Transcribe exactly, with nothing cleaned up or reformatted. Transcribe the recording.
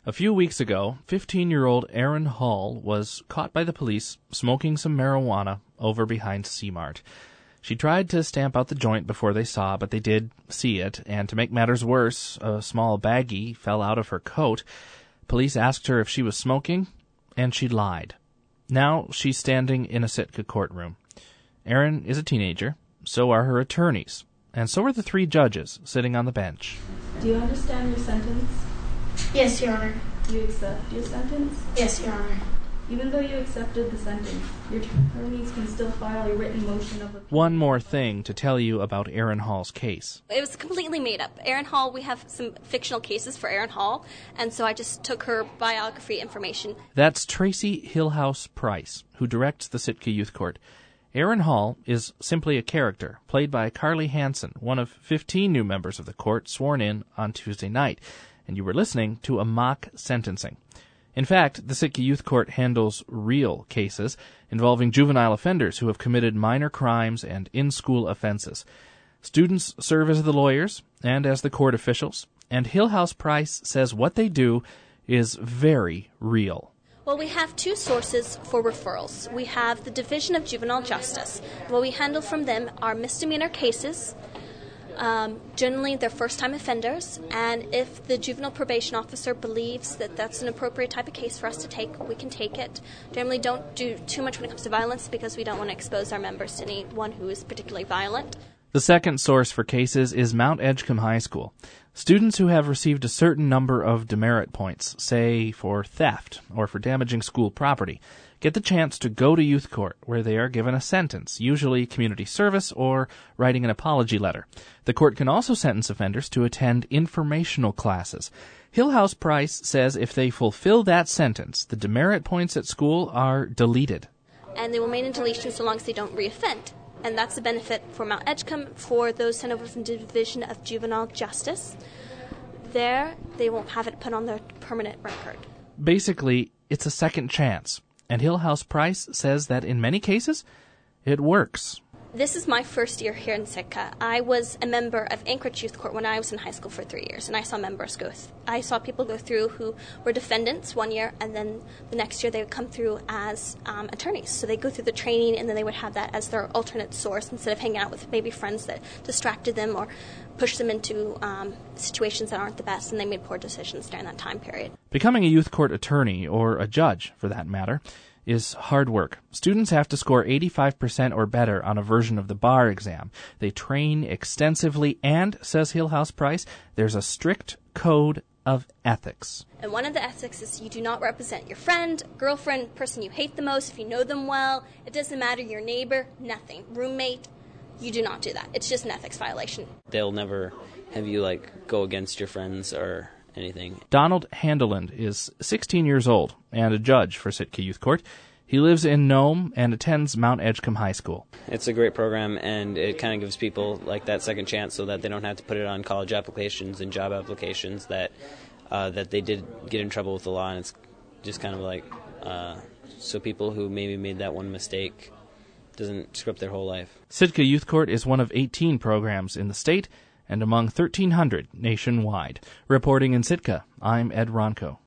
A few weeks ago, fifteen-year-old Erin Hall was caught by the police smoking some marijuana over behind C-Mart. She tried to stamp out the joint before they saw, but they did see it, and to make matters worse, a small baggie fell out of her coat. Police asked her if she was smoking, and she lied. Now she's standing in a Sitka courtroom. Erin is a teenager, so are her attorneys, and so are the three judges sitting on the bench. Do you understand your sentence? Yes, Your Honor. Do you accept your sentence? Yes, Your Honor. Even though you accepted the sentence, your attorneys can still file a written motion of appeal. One more thing to tell you about Erin Hall's case. It was completely made up. Erin Hall, we have some fictional cases for Erin Hall, and so I just took her biography information. That's Tracy Hillhouse Price, who directs the Sitka Youth Court. Erin Hall is simply a character, played by Carly Hansen, one of fifteen new members of the court sworn in on Tuesday night, and you were listening to a mock sentencing. In fact, the Sitka Youth Court handles real cases involving juvenile offenders who have committed minor crimes and in-school offenses. Students serve as the lawyers and as the court officials, and Hillhouse Price says what they do is very real. Well, we have two sources for referrals. We have the Division of Juvenile Justice. What we handle from them are misdemeanor cases. Um, generally, they're first-time offenders, and if the juvenile probation officer believes that that's an appropriate type of case for us to take, we can take it. Generally don't do too much when it comes to violence because we don't want to expose our members to anyone who is particularly violent. The second source for cases is Mount Edgecombe High School. Students who have received a certain number of demerit points, say for theft or for damaging school property, get the chance to go to youth court where they are given a sentence, usually community service or writing an apology letter. The court can also sentence offenders to attend informational classes. Hillhouse Price says if they fulfill that sentence, the demerit points at school are deleted. And they will remain in deletion so long as they don't reoffend. And that's the benefit for Mount Edgecombe, for those sent over from the Division of Juvenile Justice. There, they won't have it put on their permanent record. Basically, it's a second chance. And Hillhouse Price says that in many cases, it works. This is my first year here in Sitka. I was a member of Anchorage Youth Court when I was in high school for three years, and I saw members go. Th- I saw people go through who were defendants one year, and then the next year they would come through as um, attorneys. So they go through the training, and then they would have that as their alternate source instead of hanging out with maybe friends that distracted them or pushed them into um, situations that aren't the best, and they made poor decisions during that time period. Becoming a youth court attorney, or a judge for that matter, is hard work. Students have to score eighty-five percent or better on a version of the bar exam. They train extensively and, says Hillhouse Price, there's a strict code of ethics. And one of the ethics is you do not represent your friend, girlfriend, person you hate the most, if you know them well. It doesn't matter, your neighbor, nothing. Roommate, you do not do that. It's just an ethics violation. They'll never have you, like, go against your friends or anything. Donald Handeland is sixteen years old and a judge for Sitka Youth Court. He lives in Nome and attends Mount Edgecombe High School. It's a great program, and it kind of gives people like that second chance so that they don't have to put it on college applications and job applications that uh, that they did get in trouble with the law, and it's just kind of like uh, so people who maybe made that one mistake doesn't screw up their whole life. Sitka Youth Court is one of eighteen programs in the state and among thirteen hundred nationwide. Reporting in Sitka, I'm Ed Ronco.